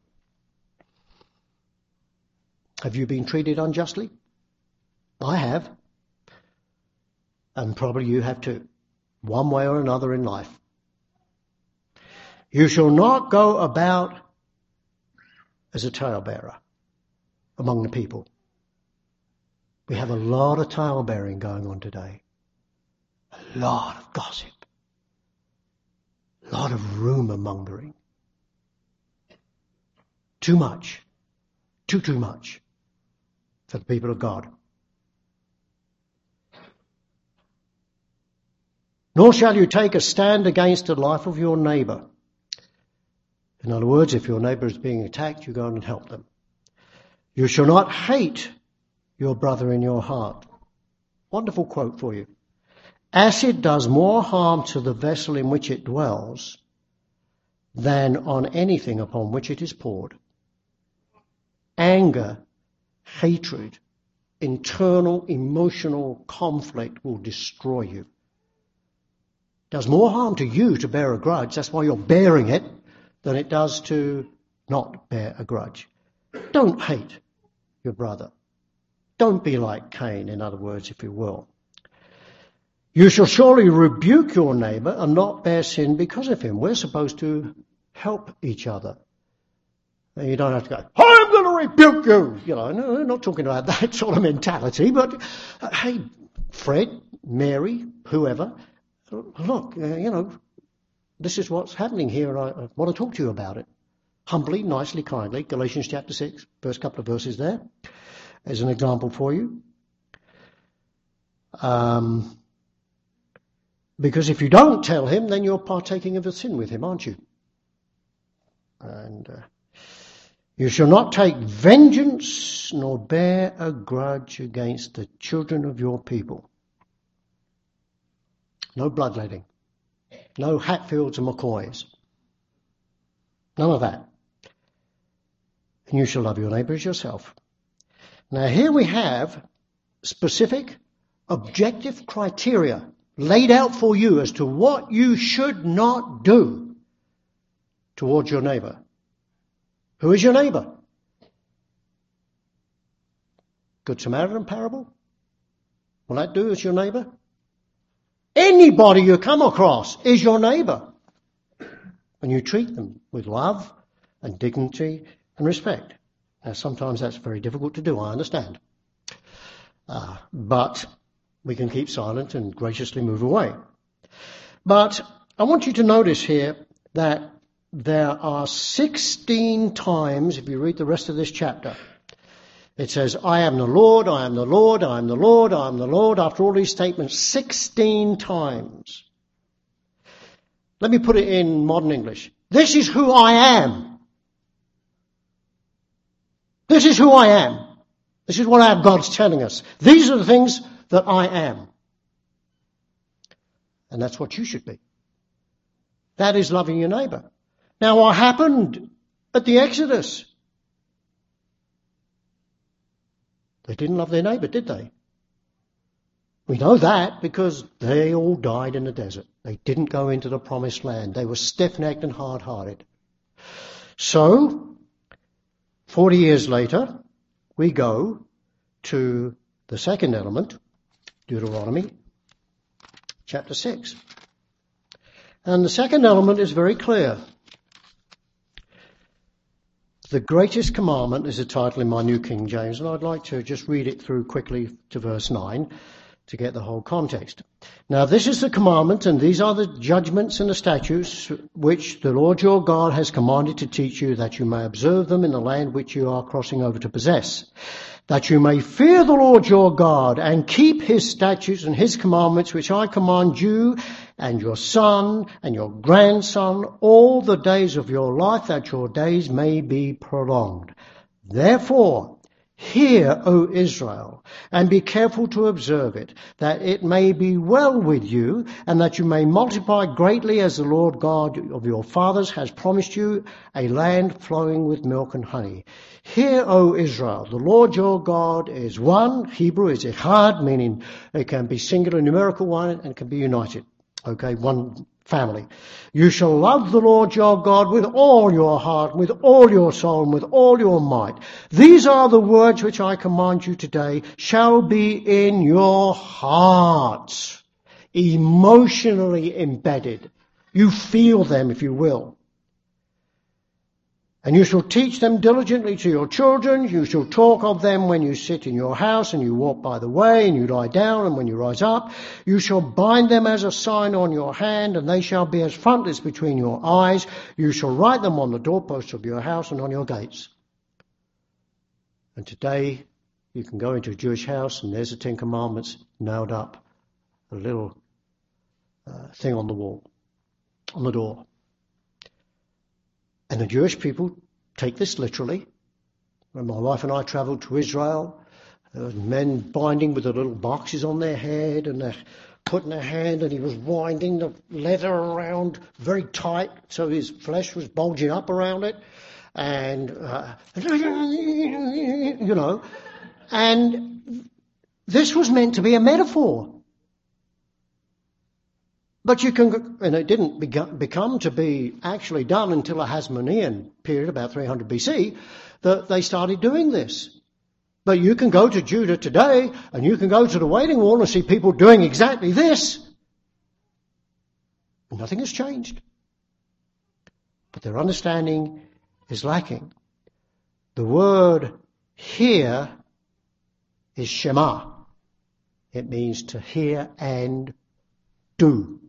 Have you been treated unjustly? I have. And probably you have too, one way or another in life. You shall not go about as a talebearer among the people. We have a lot of tale-bearing going on today. A lot of gossip. A lot of rumour-mongering. Too much. Too much for the people of God. Nor shall you take a stand against the life of your neighbour. In other words, if your neighbour is being attacked, you go and help them. You shall not hate your brother in your heart. Wonderful quote for you. Acid does more harm to the vessel in which it dwells than on anything upon which it is poured. Anger, hatred, internal emotional conflict will destroy you. It does more harm to you to bear a grudge, that's why you're bearing it, than it does to not bear a grudge. Don't hate your brother. Don't be like Cain, in other words, if you will. You shall surely rebuke your neighbour and not bear sin because of him. We're supposed to help each other. And you don't have to go, I'm going to rebuke you. No, we're not talking about that sort of mentality, but hey, Fred, Mary, whoever, look, this is what's happening here, and I want to talk to you about it. Humbly, nicely, kindly. Galatians chapter 6, first couple of verses there, as an example for you. Because if you don't tell him, then you're partaking of a sin with him, aren't you? And you shall not take vengeance nor bear a grudge against the children of your people. No bloodletting. No Hatfields and McCoys. None of that. And you shall love your neighbour as yourself. Now here we have specific, objective criteria laid out for you as to what you should not do towards your neighbour. Who is your neighbour? Good Samaritan parable? Will that do as your neighbour? Anybody you come across is your neighbour. And you treat them with love and dignity and respect. Now sometimes that's very difficult to do, I understand. But we can keep silent and graciously move away. But I want you to notice here that there are 16 times, if you read the rest of this chapter, it says, I am the Lord, I am the Lord, I am the Lord, I am the Lord. After all these statements, 16 times. Let me put it in modern English. This is who I am. This is who I am. This is what our God's telling us. These are the things that I am. And that's what you should be. That is loving your neighbour. Now, what happened at the Exodus? They didn't love their neighbour, did they? We know that because they all died in the desert. They didn't go into the promised land. They were stiff-necked and hard-hearted. So, 40 years later, we go to the second element, Deuteronomy chapter 6. And the second element is very clear. The greatest commandment is a title in my New King James, and I'd like to just read it through quickly to verse 9. to get the whole context. Now this is the commandment, and these are the judgments and the statutes which the Lord your God has commanded to teach you, that you may observe them in the land which you are crossing over to possess, that you may fear the Lord your God and keep his statutes and his commandments which I command you and your son and your grandson all the days of your life, that your days may be prolonged. Therefore, hear, O Israel, and be careful to observe it, that it may be well with you, and that you may multiply greatly as the Lord God of your fathers has promised you, a land flowing with milk and honey. Hear, O Israel, the Lord your God is one. Hebrew is echad, meaning it can be singular numerical one and can be united. Okay, one family. You shall love the Lord your God with all your heart, with all your soul, and with all your might. These are the words which I command you today, shall be in your hearts, emotionally embedded. You feel them, if you will. And you shall teach them diligently to your children. You shall talk of them when you sit in your house and you walk by the way and you lie down and when you rise up. You shall bind them as a sign on your hand, and they shall be as frontlets between your eyes. You shall write them on the doorposts of your house and on your gates. And today you can go into a Jewish house and there's the Ten Commandments nailed up, a little thing on the wall, on the door. And the Jewish people take this literally. When my wife and I travelled to Israel, there were men binding with the little boxes on their head, and they're putting their hand, and he was winding the leather around very tight so his flesh was bulging up around it. And, you know, and this was meant to be a metaphor. But you can, and it didn't become to be actually done until a Hasmonean period, about 300 BC, that they started doing this. But you can go to Judah today, and you can go to the Wailing Wall and see people doing exactly this. Nothing has changed. But their understanding is lacking. The word hear is Shema. It means to hear and do.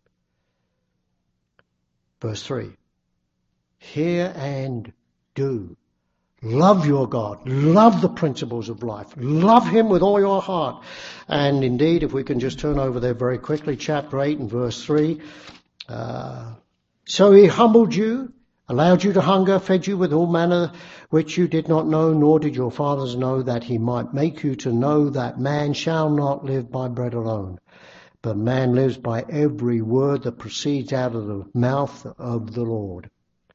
Verse 3. Hear and do. Love your God. Love the principles of life. Love him with all your heart. And indeed, if we can just turn over there very quickly, chapter 8 and verse 3. So he humbled you, allowed you to hunger, fed you with all manner which you did not know, nor did your fathers know, that he might make you to know that man shall not live by bread alone, but man lives by every word that proceeds out of the mouth of the Lord.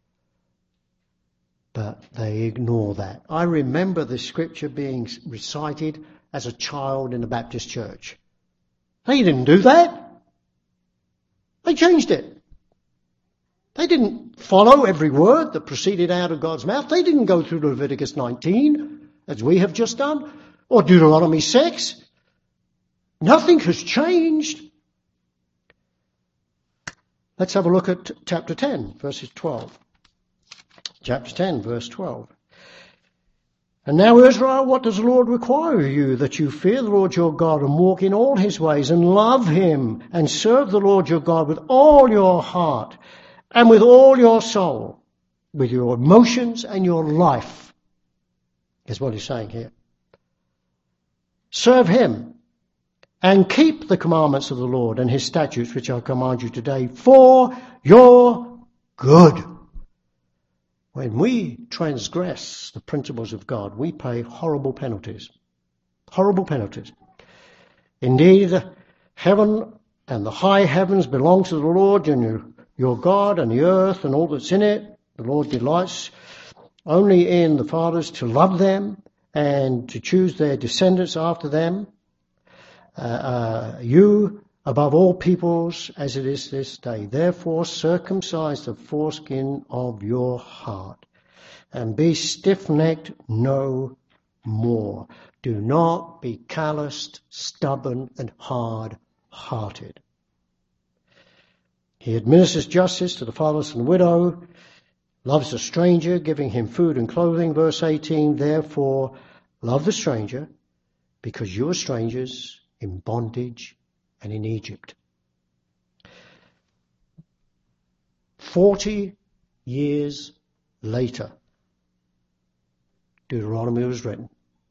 But they ignore that. I remember the scripture being recited as a child in a Baptist church. They didn't do that. They changed it. They didn't follow every word that proceeded out of God's mouth. They didn't go through Leviticus 19, as we have just done, or Deuteronomy 6. Nothing has changed. Let's have a look at chapter 10, verses 12. Chapter 10, verse 12. And now, Israel, what does the Lord require of you? That you fear the Lord your God and walk in all his ways and love him and serve the Lord your God with all your heart and with all your soul, with your emotions and your life, is what he's saying here. Serve him and keep the commandments of the Lord and his statutes, which I command you today, for your good. When we transgress the principles of God, we pay horrible penalties. Horrible penalties. Indeed, heaven and the high heavens belong to the Lord and your God, and the earth and all that's in it. The Lord delights only in the fathers to love them and to choose their descendants after them. You above all peoples as it is this day. Therefore circumcise the foreskin of your heart and be stiff-necked no more. Do not be calloused, stubborn and hard-hearted. He administers justice to the fatherless and the widow, loves the stranger, giving him food and clothing. Verse 18, therefore love the stranger, because you are strangers in bondage and in Egypt. 40 years later, Deuteronomy was written.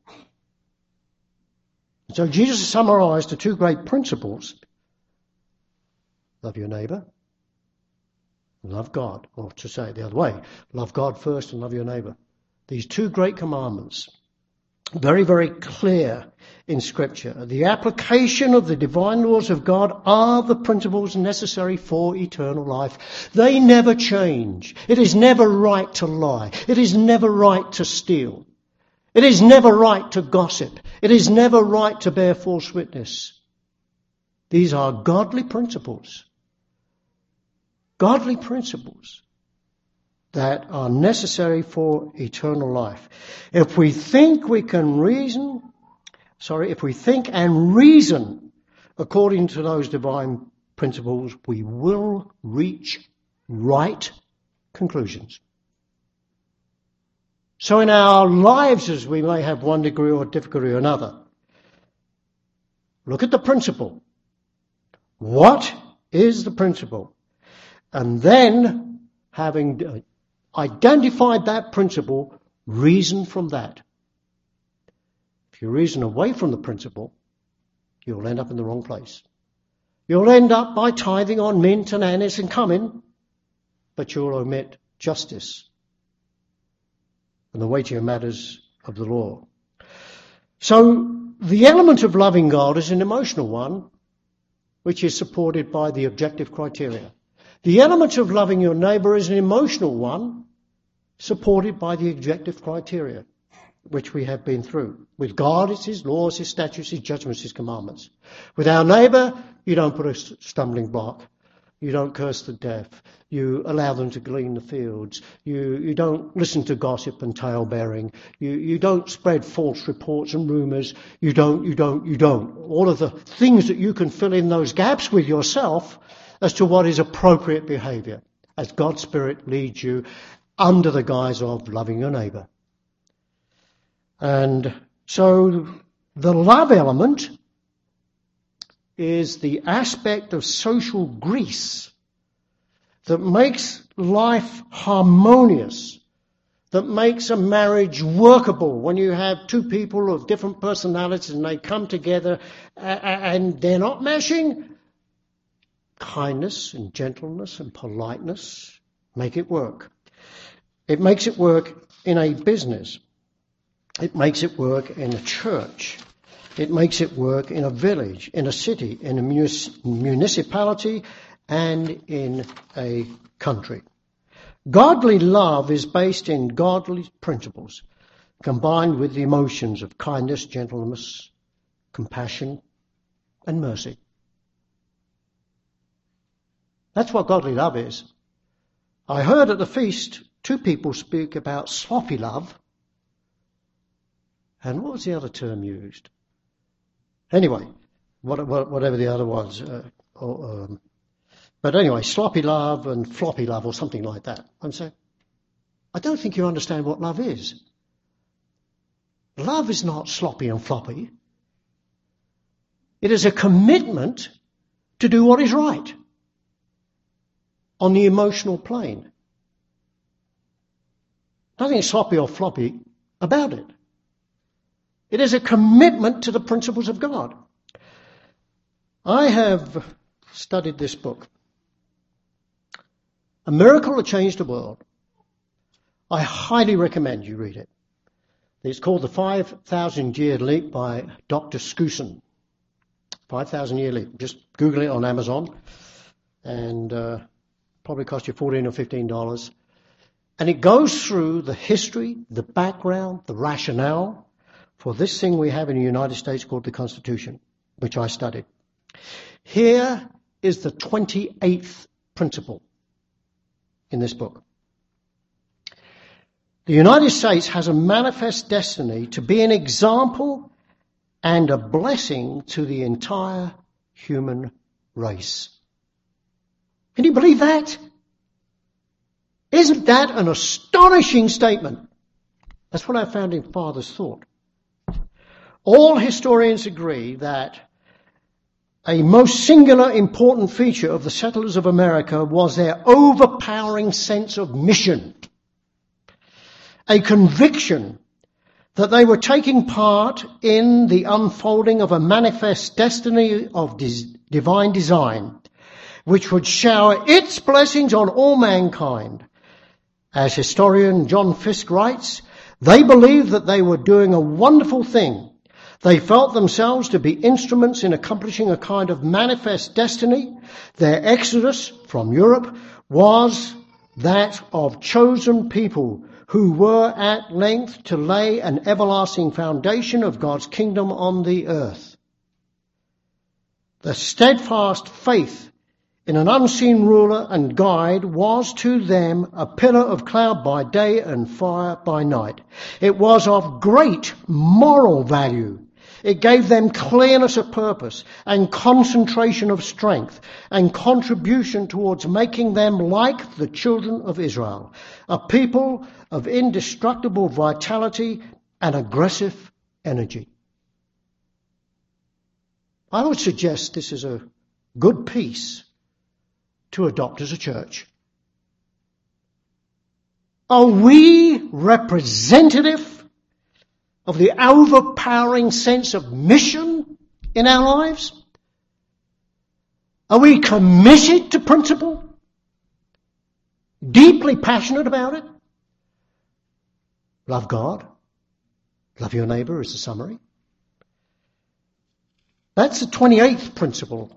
So Jesus summarized the two great principles: love your neighbor, love God. Or to say it the other way, love God first and love your neighbor. These two great commandments, very, very clear in Scripture. The application of the divine laws of God are the principles necessary for eternal life. They never change. It is never right to lie. It is never right to steal. It is never right to gossip. It is never right to bear false witness. These are godly principles. Godly principles that are necessary for eternal life. If we think and reason according to those divine principles, we will reach right conclusions. So in our lives, as we may have one degree or difficulty or another, look at the principle. What is the principle? And then, having identified that principle, reason from that. If you reason away from the principle, you'll end up in the wrong place. You'll end up by tithing on mint and anise and cumin, but you'll omit justice and the weightier matters of the law. So the element of loving God is an emotional one, which is supported by the objective criteria. The element of loving your neighbour is an emotional one, supported by the objective criteria, which we have been through. With God, it's His laws, His statutes, His judgments, His commandments. With our neighbour, you don't put a stumbling block. You don't curse the deaf. You allow them to glean the fields. You don't listen to gossip and tale-bearing. You don't spread false reports and rumours. You don't. All of the things that you can fill in those gaps with yourself as to what is appropriate behaviour, as God's Spirit leads you under the guise of loving your neighbour. And so the love element is the aspect of social grease that makes life harmonious, that makes a marriage workable when you have two people of different personalities and they come together and they're not meshing. Kindness and gentleness and politeness make it work. It makes it work in a business. It makes it work in a church. It makes it work in a village, in a city, in a municipality, and in a country. Godly love is based in godly principles, combined with the emotions of kindness, gentleness, compassion, and mercy. That's what godly love is. I heard at the feast two people speak about sloppy love. And what was the other term used? Anyway, whatever the other was. But anyway, sloppy love and floppy love or something like that. I'm saying, I don't think you understand what love is. Love is not sloppy and floppy. It is a commitment to do what is right on the emotional plane. Nothing sloppy or floppy about it. It is a commitment to the principles of God. I have studied this book, A Miracle That Changed the World. I highly recommend you read it. It's called The 5,000 Year Leap by Dr. Skousen. 5,000 Year Leap. Just Google it on Amazon and probably cost you $14 or $15. And it goes through the history, the background, the rationale for this thing we have in the United States called the Constitution, which I studied. Here is the 28th principle in this book. The United States has a manifest destiny to be an example and a blessing to the entire human race. Can you believe that? Isn't that an astonishing statement? That's what our founding fathers thought. All historians agree that a most singular important feature of the settlers of America was their overpowering sense of mission, a conviction that they were taking part in the unfolding of a manifest destiny of divine design, which would shower its blessings on all mankind. As historian John Fiske writes, they believed that they were doing a wonderful thing. They felt themselves to be instruments in accomplishing a kind of manifest destiny. Their exodus from Europe was that of chosen people who were at length to lay an everlasting foundation of God's kingdom on the earth. The steadfast faith in an unseen ruler and guide was to them a pillar of cloud by day and fire by night. It was of great moral value. It gave them clearness of purpose and concentration of strength and contribution towards making them like the children of Israel, a people of indestructible vitality and aggressive energy. I would suggest this is a good piece to adopt as a church. Are we representative of the overpowering sense of mission in our lives? Are we committed to principle? Deeply passionate about it? Love God. Love your neighbour is the summary. That's the 28th principle.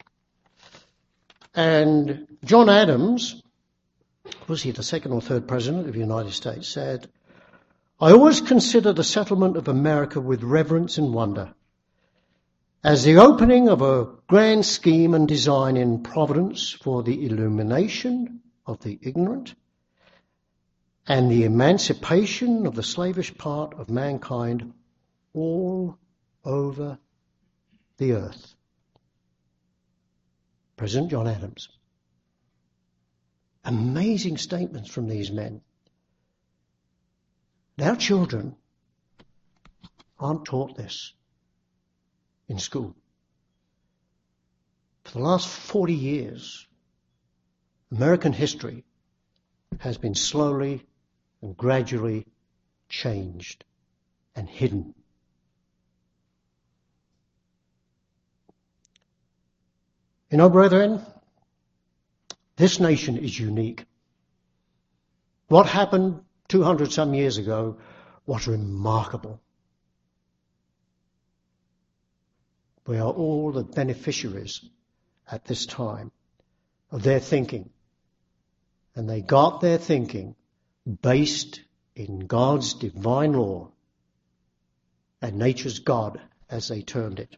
And John Adams, was he the second or third president of the United States, said, I always consider the settlement of America with reverence and wonder as the opening of a grand scheme and design in providence for the illumination of the ignorant and the emancipation of the slavish part of mankind all over the earth. President John Adams. Amazing statements from these men. Our children aren't taught this in school. For the last 40 years, American history has been slowly and gradually changed and hidden. You know, brethren, this nation is unique. What happened 200 some years ago was remarkable. We are all the beneficiaries at this time of their thinking. And they got their thinking based in God's divine law and nature's God, as they termed it.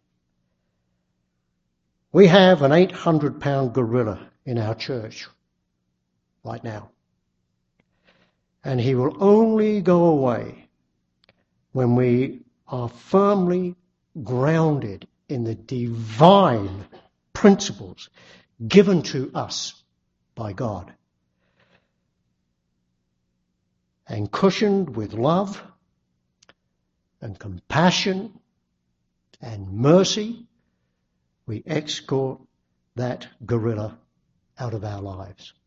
We have an 800-pound gorilla in our church right now. And he will only go away when we are firmly grounded in the divine principles given to us by God and cushioned with love and compassion and mercy. We escort that gorilla out of our lives.